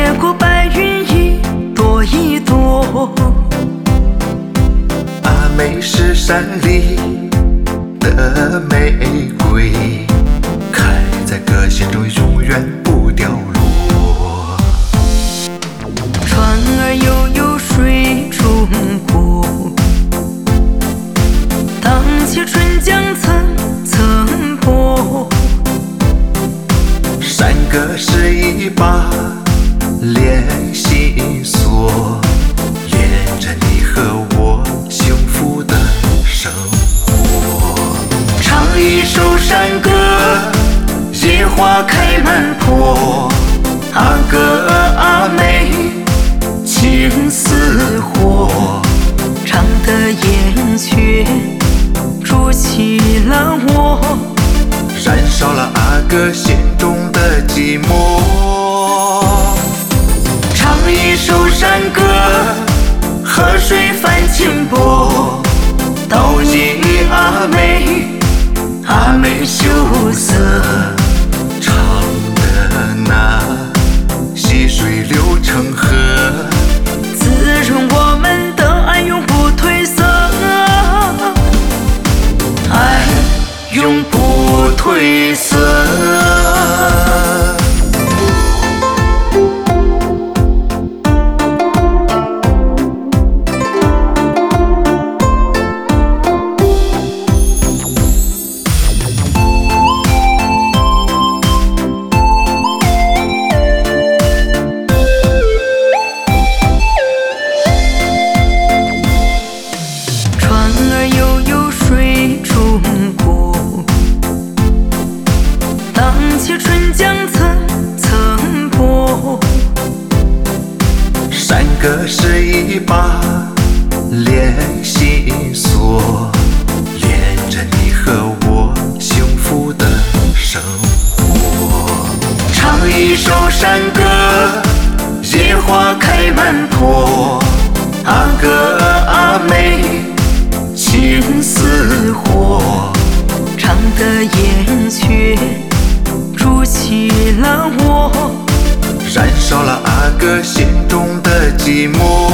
越过白云一朵一朵。 阿妹是山里的玫瑰，开在歌心中永远不掉落。 船儿悠悠水中过，荡起春江层层波。 山歌是一把联系锁，连着你和我幸福的生活。 唱一首山歌，野花开满坡。阿哥阿妹情似火，唱得烟雀筑起了我， 燃烧了阿哥心中的寂寞。 唱一首山歌，河水泛清波。倒映阿妹，阿妹羞涩， 唱的那溪水流成河， 滋润我们的爱永不褪色，爱永不褪色。船儿悠悠水中过，荡起春江层层波。 山歌是一把联系锁，连着你和我幸福的生活。 唱一首山歌，野花开满坡。阿哥阿妹情似火，唱得烟雀筑起了我， 燃烧了阿哥心中的寂寞。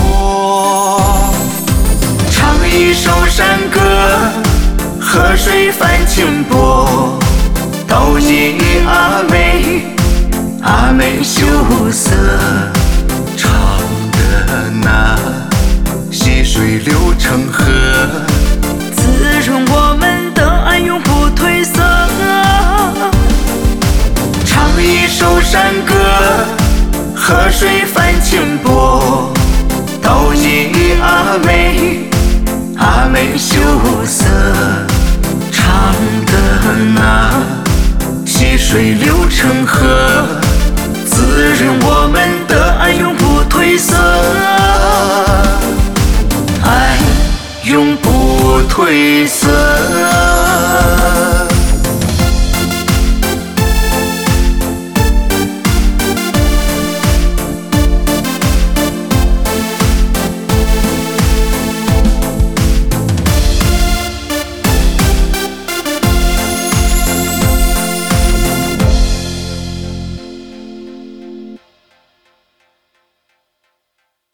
唱一首山歌，河水泛清波。倒映阿妹，阿妹羞涩， 唱的那溪水流成河， 滋润我们的爱永不褪色。唱一首山歌，河水泛清波。倒映阿妹，阿妹羞涩，唱的那溪水流成河。